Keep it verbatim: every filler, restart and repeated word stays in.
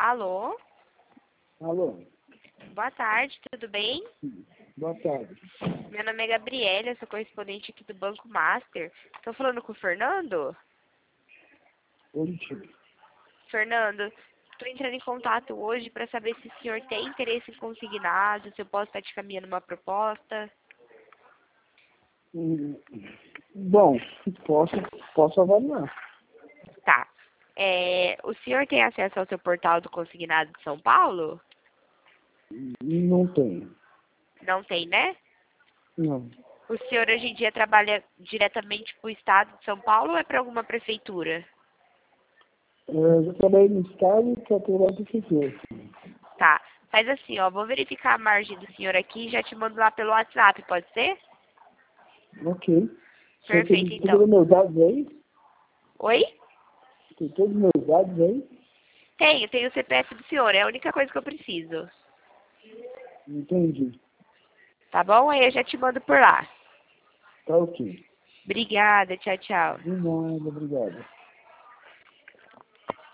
Alô? Alô? Boa tarde, tudo bem? Boa tarde. Meu nome é Gabriela, eu sou correspondente aqui do Banco Master. Estou falando com o Fernando? Oi, Fernando, estou entrando em contato hoje para saber se o senhor tem interesse em consignado, se eu posso estar te caminhando uma proposta. Hum, Bom, posso, posso avaliar. Tá. É, o senhor tem acesso ao seu portal do Consignado de São Paulo? Não tenho. Não tem, né? Não. O senhor hoje em dia trabalha diretamente para o Estado de São Paulo ou é para alguma prefeitura? É, Eu já trabalhei no estado e para trabalhar na prefeitura. Tá. Faz assim, ó, vou verificar a margem do senhor aqui e já te mando lá pelo WhatsApp, pode ser? Ok. Você Perfeito, tem todos então. os meus dados aí? Oi? Tem todos os meus dados aí? Tenho, tenho o C P F do senhor, é a única coisa que eu preciso. Entendi. Tá bom? Aí eu já te mando por lá. Tá ok. Obrigada, tchau, tchau. De nada, obrigado.